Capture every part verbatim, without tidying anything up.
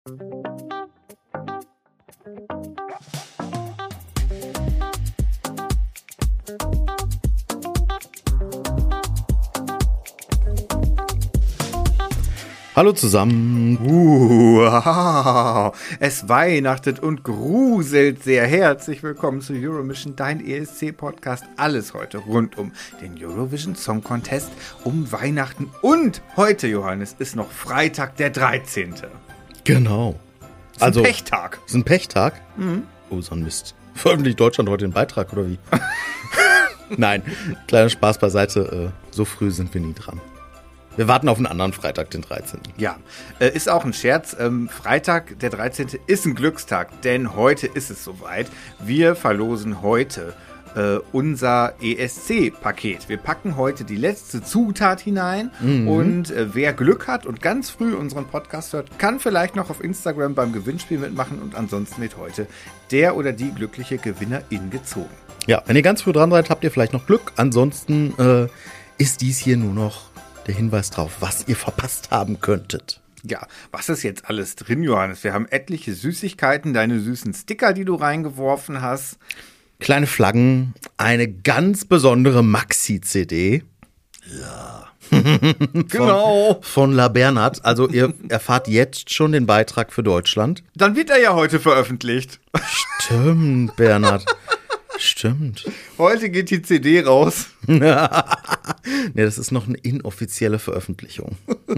Hallo zusammen. Wow. Es weihnachtet und gruselt sehr. Herzlich willkommen zu Euromission, dein E S C-Podcast. Alles heute rund um den Eurovision Song Contest, um Weihnachten. Und heute, Johannes, ist noch Freitag, der dreizehnte Genau. Ist Also, ein Pechtag. Ist ein Pechtag? Mhm. Oh, so ein Mist. Veröffentlicht Deutschland heute den Beitrag, oder wie? Nein, kleiner Spaß beiseite. So früh sind wir nie dran. Wir warten auf einen anderen Freitag, den dreizehnten Ja, äh, ist auch ein Scherz. Ähm, Freitag, der dreizehnte ist ein Glückstag, denn heute ist es soweit. Wir verlosen heute äh, unser E S C-Paket. Wir packen heute die letzte Zutat hinein mhm. und äh, wer Glück hat und ganz früh unseren Podcast hört, kann vielleicht noch auf Instagram beim Gewinnspiel mitmachen und ansonsten wird heute der oder die glückliche Gewinnerin gezogen. Ja, wenn ihr ganz früh dran seid, habt ihr vielleicht noch Glück. Ansonsten äh, ist dies hier nur noch der Hinweis drauf, was ihr verpasst haben könntet. Ja, was ist jetzt alles drin, Johannes? Wir haben etliche Süßigkeiten, deine süßen Sticker, die du reingeworfen hast. Kleine Flaggen, eine ganz besondere Maxi-C D. Ja. Genau. Von, von La Bernard. Also ihr erfahrt jetzt schon den Beitrag für Deutschland. Dann wird er ja heute veröffentlicht. Stimmt, Bernhard. Stimmt. Heute geht die C D raus. Nee, das ist noch eine inoffizielle Veröffentlichung.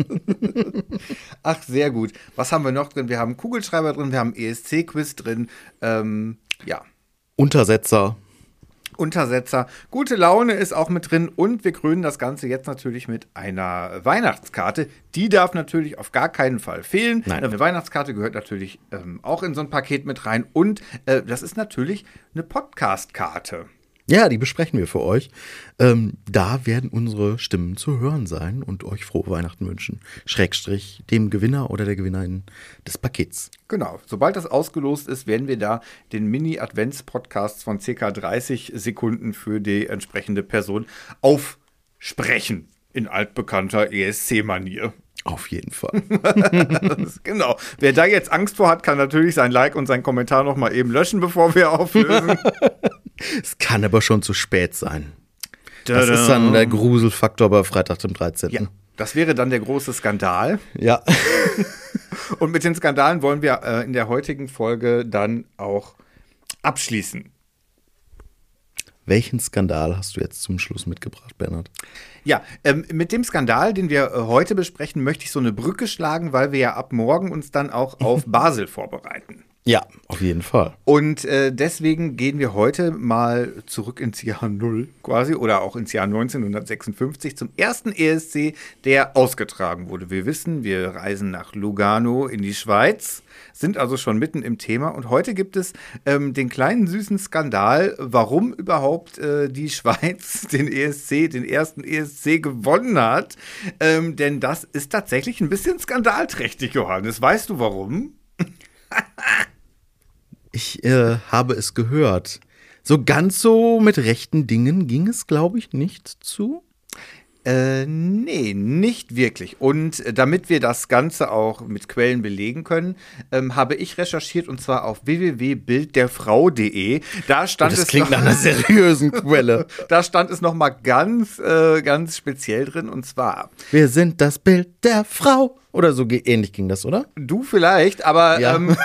Ach, sehr gut. Was haben wir noch drin? Wir haben einen Kugelschreiber drin, wir haben einen E S C-Quiz drin. Ähm, ja. Untersetzer. Untersetzer. Gute Laune ist auch mit drin und wir krönen das Ganze jetzt natürlich mit einer Weihnachtskarte. Die darf natürlich auf gar keinen Fall fehlen. Nein. Eine Weihnachtskarte gehört natürlich ähm, auch in so ein Paket mit rein und äh, das ist natürlich eine Podcast-Karte. Ja, die besprechen wir für euch. Ähm, da werden unsere Stimmen zu hören sein und euch frohe Weihnachten wünschen. Schrägstrich dem Gewinner oder der Gewinnerin des Pakets. Genau. Sobald das ausgelost ist, werden wir da den Mini-Advents-Podcast von ca. dreißig Sekunden für die entsprechende Person aufsprechen. In altbekannter E S C-Manier. Auf jeden Fall. Genau. Wer da jetzt Angst vor hat, kann natürlich sein Like und seinen Kommentar noch mal eben löschen, bevor wir auflösen. Es kann aber schon zu spät sein. Das ist dann der Gruselfaktor bei Freitag, dem dreizehnten Ja, das wäre dann der große Skandal. Ja. Und mit den Skandalen wollen wir äh, in der heutigen Folge dann auch abschließen. Welchen Skandal hast du jetzt zum Schluss mitgebracht, Bernhard? Ja, ähm, mit dem Skandal, den wir äh, heute besprechen, möchte ich so eine Brücke schlagen, weil wir ja ab morgen uns dann auch auf Basel vorbereiten. Ja, auf jeden Fall. Und äh, deswegen gehen wir heute mal zurück ins Jahr Null quasi oder auch ins Jahr neunzehnhundertsechsundfünfzig zum ersten E S C, der ausgetragen wurde. Wir wissen, wir reisen nach Lugano in die Schweiz, sind also schon mitten im Thema und heute gibt es ähm, den kleinen süßen Skandal, warum überhaupt äh, die Schweiz den E S C, den ersten E S C gewonnen hat. Ähm, denn das ist tatsächlich ein bisschen skandalträchtig, Johannes. Weißt du warum? Ich äh, habe es gehört. So ganz so mit rechten Dingen ging es, glaube ich, nicht zu. Äh, nee, nicht wirklich. Und äh, damit wir das Ganze auch mit Quellen belegen können, ähm, habe ich recherchiert und zwar auf w w w punkt bild der frau punkt de. Da stand das es klingt noch, nach einer seriösen Quelle. Da stand es noch mal ganz, äh, ganz speziell drin und zwar: Wir sind das Bild der Frau. Oder so ähnlich ging das, oder? Du vielleicht, aber ja. ähm,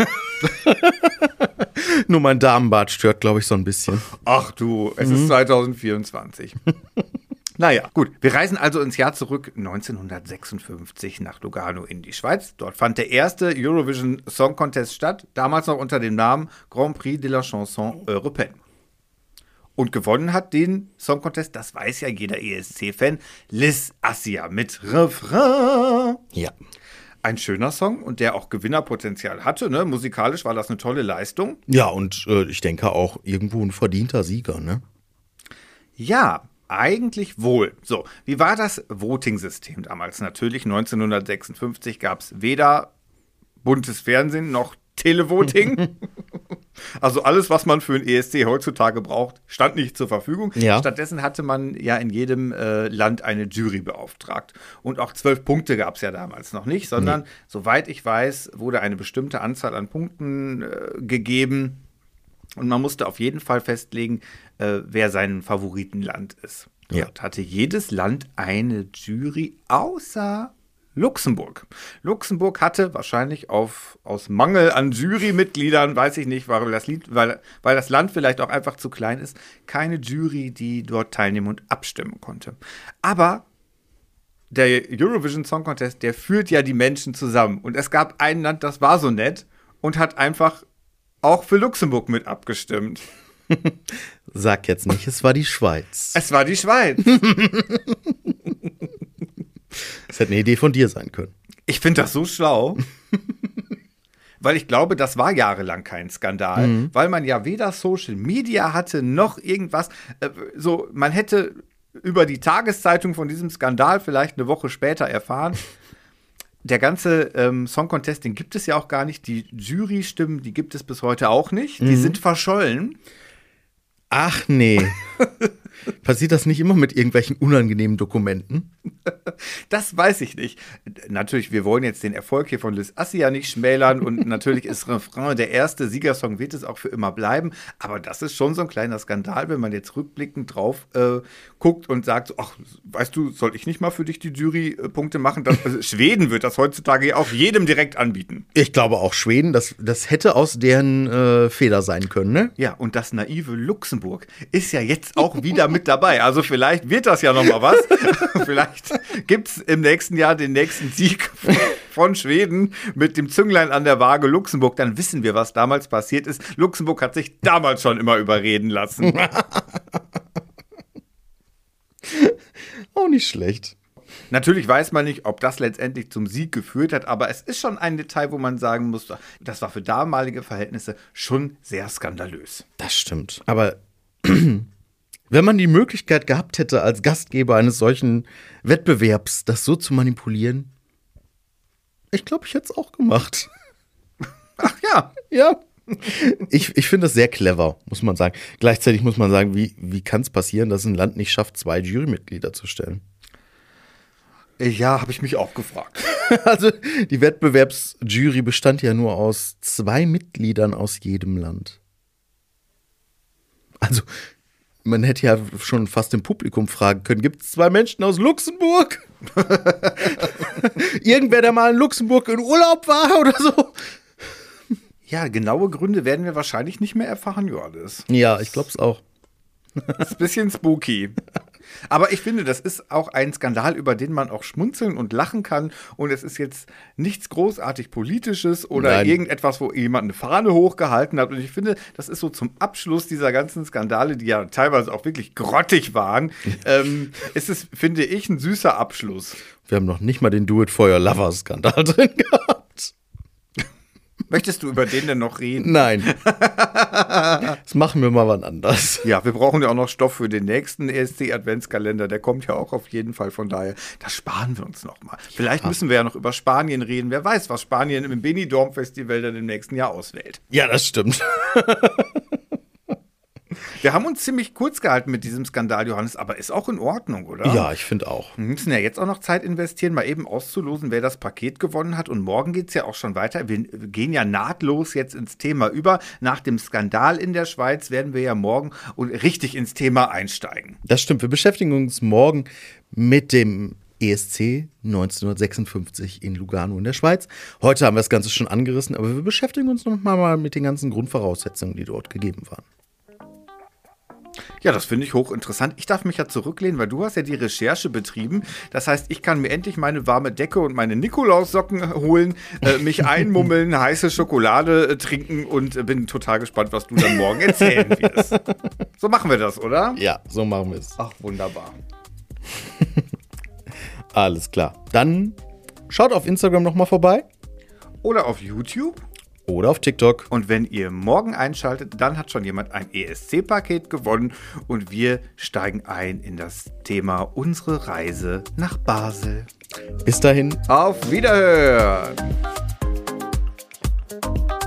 nur mein Damenbart stört, glaube ich, so ein bisschen. Ach du, es mhm. ist zwanzig vierundzwanzig. Naja, gut. Wir reisen also ins Jahr zurück, neunzehnhundertsechsundfünfzig, nach Lugano in die Schweiz. Dort fand der erste Eurovision Song Contest statt, damals noch unter dem Namen Grand Prix de la Chanson Européenne. Und gewonnen hat den Song Contest, das weiß ja jeder E S C-Fan, Liz Assia mit Refrain. Ja. Ein schöner Song und der auch Gewinnerpotenzial hatte, ne? Musikalisch war das eine tolle Leistung. Ja, und äh, ich denke auch irgendwo ein verdienter Sieger, ne? Ja, eigentlich wohl. So, wie war das Voting-System damals? Natürlich, neunzehnhundertsechsundfünfzig gab es weder buntes Fernsehen noch Televoting. Also alles, was man für ein E S C heutzutage braucht, stand nicht zur Verfügung. Ja. Stattdessen hatte man ja in jedem äh, Land eine Jury beauftragt. Und auch zwölf Punkte gab es ja damals noch nicht, sondern, nee. soweit ich weiß, wurde eine bestimmte Anzahl an Punkten äh, gegeben. Und man musste auf jeden Fall festlegen, äh, wer sein Favoritenland ist. Ja. Dort hatte jedes Land eine Jury, außer Luxemburg. Luxemburg hatte wahrscheinlich auf, aus Mangel an Jurymitgliedern, weiß ich nicht, weil das, Lied, weil, weil das Land vielleicht auch einfach zu klein ist, keine Jury, die dort teilnehmen und abstimmen konnte. Aber der Eurovision Song Contest, der führt ja die Menschen zusammen. Und es gab ein Land, das war so nett und hat einfach auch für Luxemburg mit abgestimmt. Sag jetzt nicht, es war die Schweiz. Es war die Schweiz. Das hätte eine Idee von dir sein können. Ich finde das so schlau, weil ich glaube, das war jahrelang kein Skandal, mhm. weil man ja weder Social Media hatte, noch irgendwas. Äh, so, man hätte über die Tageszeitung von diesem Skandal vielleicht eine Woche später erfahren. Der ganze ähm, Song Contest, den gibt es ja auch gar nicht. Die Jury-Stimmen, die gibt es bis heute auch nicht. Die mhm. sind verschollen. Ach nee. Passiert das nicht immer mit irgendwelchen unangenehmen Dokumenten? Das weiß ich nicht. Natürlich, wir wollen jetzt den Erfolg hier von Liz Assia nicht schmälern und natürlich ist Refrain der erste Siegersong, wird es auch für immer bleiben. Aber das ist schon so ein kleiner Skandal, wenn man jetzt rückblickend drauf äh, guckt und sagt, ach, weißt du, soll ich nicht mal für dich die Jury-Punkte machen? Das, also Schweden wird das heutzutage auch jedem direkt anbieten. Ich glaube auch Schweden, das, das hätte aus deren äh, Feder sein können, ne? Ja, und das naive Luxemburg ist ja jetzt auch wieder mit dabei. Also vielleicht wird das ja noch mal was. Vielleicht gibt es im nächsten Jahr den nächsten Sieg von Schweden mit dem Zünglein an der Waage Luxemburg. Dann wissen wir, was damals passiert ist. Luxemburg hat sich damals schon immer überreden lassen. Auch nicht schlecht. Natürlich weiß man nicht, ob das letztendlich zum Sieg geführt hat, aber es ist schon ein Detail, wo man sagen muss, das war für damalige Verhältnisse schon sehr skandalös. Das stimmt. Aber wenn man die Möglichkeit gehabt hätte, als Gastgeber eines solchen Wettbewerbs das so zu manipulieren, ich glaube, ich hätte es auch gemacht. Ach ja. Ja. Ich, ich finde das sehr clever, muss man sagen. Gleichzeitig muss man sagen, wie, wie kann es passieren, dass ein Land nicht schafft, zwei Jurymitglieder zu stellen? Ja, habe ich mich auch gefragt. Also die Wettbewerbsjury bestand ja nur aus zwei Mitgliedern aus jedem Land. Also man hätte ja schon fast im Publikum fragen können, gibt es zwei Menschen aus Luxemburg? Irgendwer, der mal in Luxemburg in Urlaub war oder so? Ja, genaue Gründe werden wir wahrscheinlich nicht mehr erfahren, Johannes. Ja, ich glaube es auch. Das ist ein bisschen spooky. Aber ich finde, das ist auch ein Skandal, über den man auch schmunzeln und lachen kann. Und es ist jetzt nichts großartig Politisches oder Nein. irgendetwas, wo jemand eine Fahne hochgehalten hat. Und ich finde, das ist so zum Abschluss dieser ganzen Skandale, die ja teilweise auch wirklich grottig waren, ähm, ist es, finde ich, ein süßer Abschluss. Wir haben noch nicht mal den Do-It-For-Your-Lover-Skandal drin gehabt. Möchtest du über den denn noch reden? Nein. Das machen wir mal wann anders. Ja, wir brauchen ja auch noch Stoff für den nächsten E S C-Adventskalender. Der kommt ja auch auf jeden Fall. Von daher, das sparen wir uns noch mal. Vielleicht ja. müssen wir ja noch über Spanien reden. Wer weiß, was Spanien im Benidorm-Festival dann im nächsten Jahr auswählt. Ja, das stimmt. Wir haben uns ziemlich kurz gehalten mit diesem Skandal, Johannes, aber ist auch in Ordnung, oder? Ja, ich finde auch. Wir müssen ja jetzt auch noch Zeit investieren, mal eben auszulosen, wer das Paket gewonnen hat. Und morgen geht es ja auch schon weiter. Wir gehen ja nahtlos jetzt ins Thema über. Nach dem Skandal in der Schweiz werden wir ja morgen richtig ins Thema einsteigen. Das stimmt. Wir beschäftigen uns morgen mit dem E S C neunzehnhundertsechsundfünfzig in Lugano in der Schweiz. Heute haben wir das Ganze schon angerissen, aber wir beschäftigen uns noch mal mit den ganzen Grundvoraussetzungen, die dort gegeben waren. Ja, das finde ich hochinteressant. Ich darf mich ja zurücklehnen, weil du hast ja die Recherche betrieben. Das heißt, ich kann mir endlich meine warme Decke und meine Nikolaussocken holen, äh, mich einmummeln, heiße Schokolade äh, trinken und äh, bin total gespannt, was du dann morgen erzählen wirst. So machen wir das, oder? Ja, so machen wir es. Ach, wunderbar. Alles klar. Dann schaut auf Instagram nochmal vorbei. Oder auf YouTube. Oder auf TikTok. Und wenn ihr morgen einschaltet, dann hat schon jemand ein E S C-Paket gewonnen und wir steigen ein in das Thema unsere Reise nach Basel. Bis dahin. Auf Wiederhören!